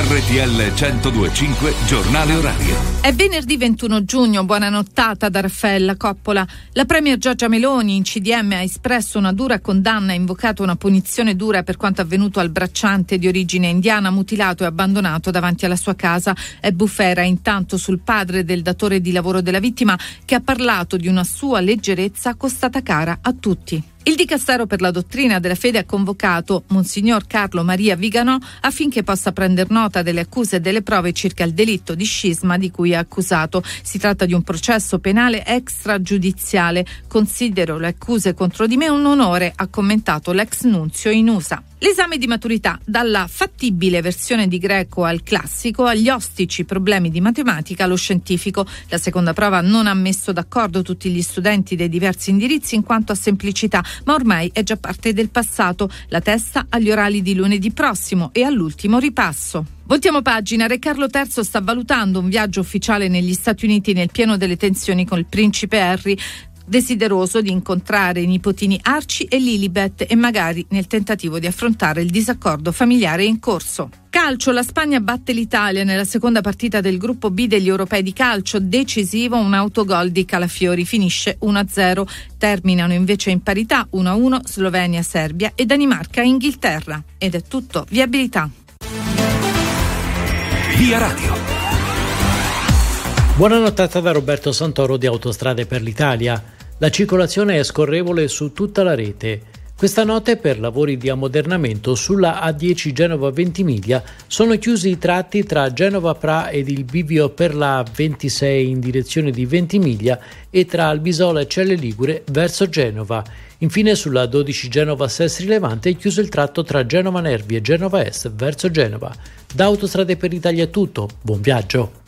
RTL 102.5 Giornale Orario. È venerdì 21 giugno, buona nottata da Raffaella Coppola. La premier Giorgia Meloni in CDM ha espresso una dura condanna e invocato una punizione dura per quanto avvenuto al bracciante di origine indiana mutilato e abbandonato davanti alla sua casa. È bufera intanto sul padre del datore di lavoro della vittima, che ha parlato di una sua leggerezza costata cara a tutti. Il Dicastero per la dottrina della fede ha convocato Monsignor Carlo Maria Viganò affinché possa prender nota delle accuse e delle prove circa il delitto di scisma di cui è accusato. Si tratta di un processo penale extragiudiziale. Considero le accuse contro di me un onore, ha commentato l'ex nunzio in USA. L'esame di maturità, dalla fattibile versione di greco al classico, agli ostici problemi di matematica allo scientifico. La seconda prova non ha messo d'accordo tutti gli studenti dei diversi indirizzi in quanto a semplicità, ma ormai è già parte del passato. La testa agli orali di lunedì prossimo e all'ultimo ripasso. Voltiamo pagina. Re Carlo III sta valutando un viaggio ufficiale negli Stati Uniti nel pieno delle tensioni con il principe Harry, desideroso di incontrare i nipotini Archie e Lilibet e magari nel tentativo di affrontare il disaccordo familiare in corso. Calcio, la Spagna batte l'Italia nella seconda partita del gruppo B degli europei di calcio, decisivo un autogol di Calafiori, finisce 1-0. Terminano invece in parità 1-1 Slovenia-Serbia e Danimarca-Inghilterra. Ed è tutto, viabilità. Via Radio. Buona nottata da Roberto Santoro di Autostrade per l'Italia. La circolazione è scorrevole su tutta la rete. Questa notte, per lavori di ammodernamento sulla A10 Genova-Ventimiglia, sono chiusi i tratti tra Genova-Pra ed il bivio per la A26 in direzione di Ventimiglia e tra Albisola e Celle Ligure verso Genova. Infine, sulla A12 Genova-Sestri Levante è chiuso il tratto tra Genova Nervi e Genova Est verso Genova. Da Autostrade per l'Italia è tutto. Buon viaggio!